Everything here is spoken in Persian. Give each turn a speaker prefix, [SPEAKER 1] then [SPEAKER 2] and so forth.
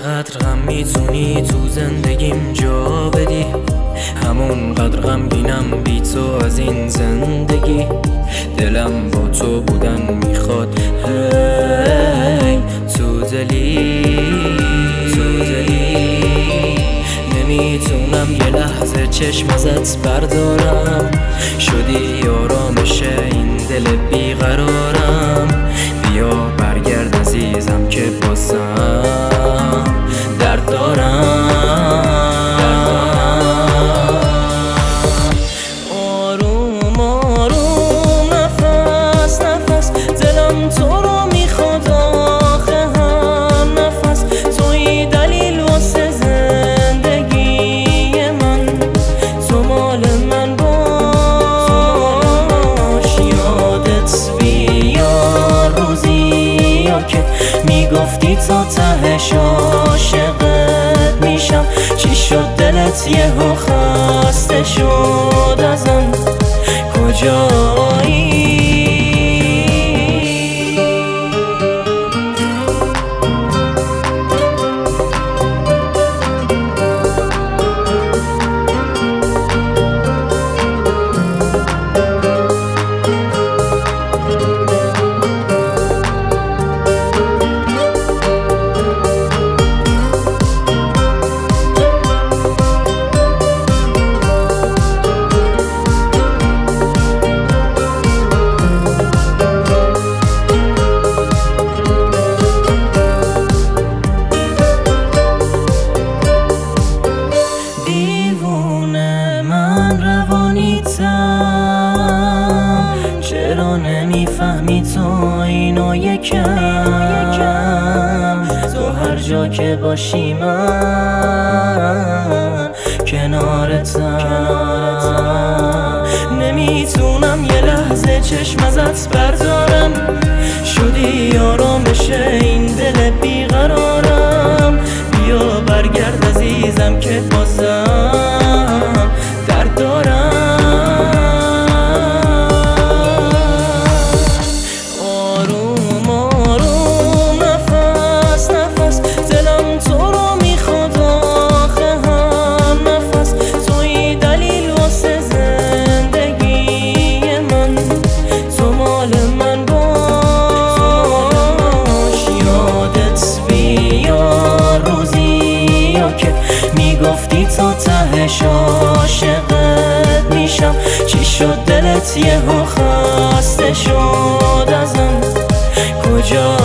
[SPEAKER 1] چقدر غم میتونی تو زندگیم جا بدی، همون قدر غمگینم بی تو از این زندگی. دلم با تو بودن میخواد، هی تو دلی نمیتونم یه لحظه چشم ازت بردارم. شدی آرامش این دل بیقرارم. بیا برگرد عزیزم که بازم درد دارم. آروم آروم نفس نفس دلم تو رو میخواد آخه هم نفس. توی دلیل واسه زندگی من، تو مال من باش. یادت بیار روزی یا که میگفتی تا تهش عاشقت میشم. چی شد دلت یهو خسته شد ازم؟ کجایی؟ چرا نمیفهمی تو اینو یکم؟ تو هر جا که باشی من کنارتم. نمیتونم یه لحظه چشم ازت بردارم. شدی آرامش این دل بیقرارم. بیا برگرد عزیزم که بازم درد دارم. میگفتی تا تهش عاشقت میشم. چی شد دلت یهو خسته شد ازم؟ کجا